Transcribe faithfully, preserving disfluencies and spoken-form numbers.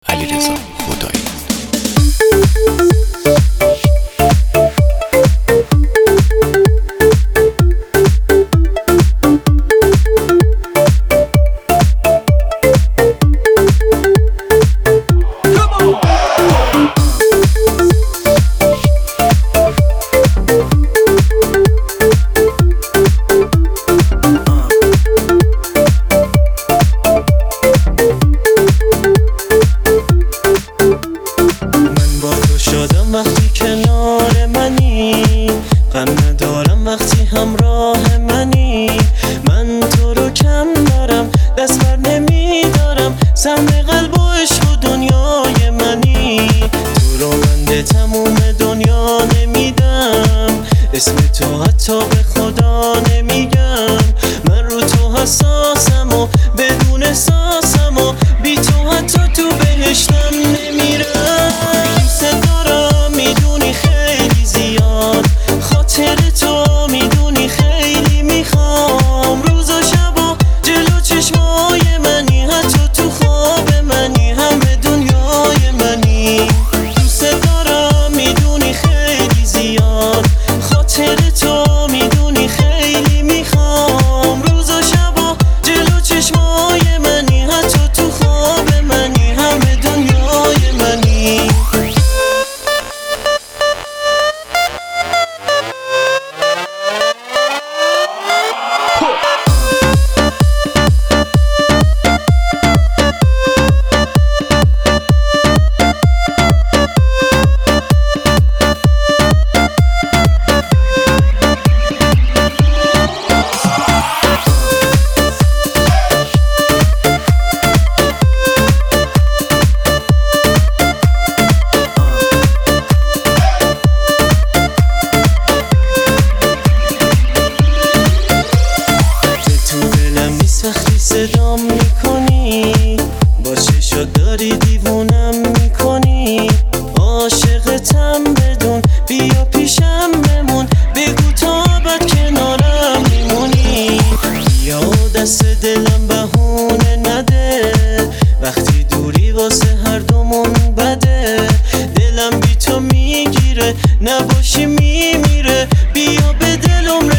علیرضا خدایی. وقتی کنار منی، غم ندارم وقتی همراه منی. من تو رو کم دارم، دست بر نمیدارم، سهم قلب و عشق و دنیای منی. تو رو من به تموم دنیا نمیدم، اسم تو حتی به خدا نمیگم. من رو تو حساسم و بدون احساسم و بی تو حتی تو بهشتم نمیرم. میدونی خیلی زیاد خاطر تو، میدونی خیلی میخوام. روز و شبا جلو چشمای منی، حتی تو خواب منی، همه دنیای منی. دوست دارم میدونی خیلی زیاد خاطر تو، میدونی خیلی میخوام. روز و شبا جلو چشمای منی، حتی تو خواب منی، همه دنیای منی. وقتی صدام میکنی، با چشات داری دیوونم میکنی. عاشقتم بدون، بیا پیشم بمون، بگو تا ابد کنارم میمونی. بیا دست دلم بهونه نده، وقتی دوری واسه هر دومون بده. دلم بی تو میگیره، نباشی میمیره، بیا به دلم